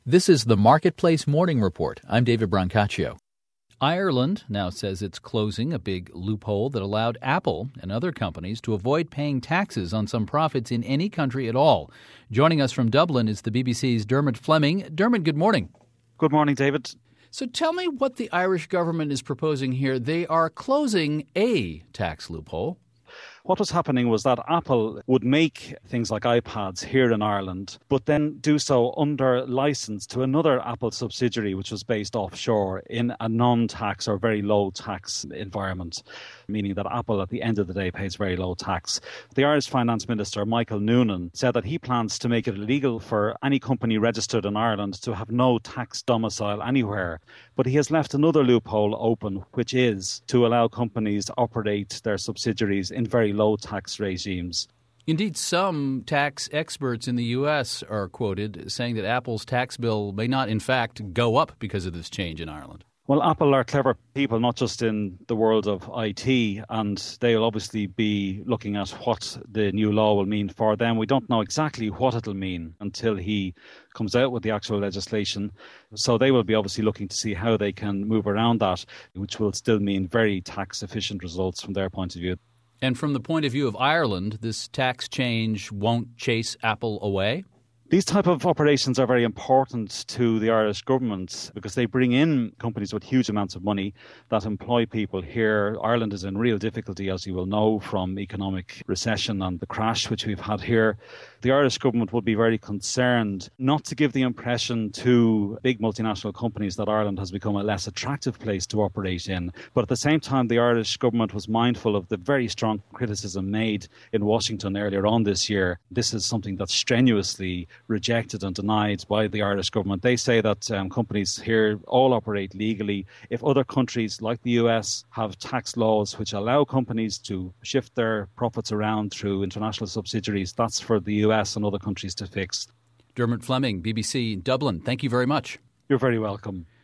This is the Marketplace Morning Report. I'm David Brancaccio. Ireland now says it's closing a big loophole that allowed Apple and other companies to avoid paying taxes on some profits in any country at all. Joining us from Dublin is the BBC's Dermot Fleming. Dermot, good morning. Good morning, David. So tell me what the Irish government is proposing here. They are closing a tax loophole. What was happening was that Apple would make things like iPads here in Ireland, but then do so under license to another Apple subsidiary, which was based offshore in a non-tax or very low tax environment, meaning that Apple at the end of the day pays very low tax. The Irish Finance Minister, Michael Noonan, said that he plans to make it illegal for any company registered in Ireland to have no tax domicile anywhere. But he has left another loophole open, which is to allow companies to operate their subsidiaries in very low tax regimes. Indeed, some tax experts in the U.S. are quoted saying that Apple's tax bill may not, in fact, go up because of this change in Ireland. Well, Apple are clever people, not just in the world of IT, and they'll obviously be looking at what the new law will mean for them. We don't know exactly what it'll mean until he comes out with the actual legislation. So they will be obviously looking to see how they can move around that, which will still mean very tax-efficient results from their point of view. And from the point of view of Ireland, this tax change won't chase Apple away? These type of operations are very important to the Irish government because they bring in companies with huge amounts of money that employ people here. Ireland is in real difficulty, as you will know, from economic recession and the crash which we've had here. The Irish government would be very concerned not to give the impression to big multinational companies that Ireland has become a less attractive place to operate in. But at the same time, the Irish government was mindful of the very strong criticism made in Washington earlier on this year. This is something that's strenuously rejected and denied by the Irish government. They say that companies here all operate legally. If other countries like the US have tax laws which allow companies to shift their profits around through international subsidiaries, that's for the US and other countries to fix. Dermot Fleming, BBC Dublin. Thank you very much. You're very welcome.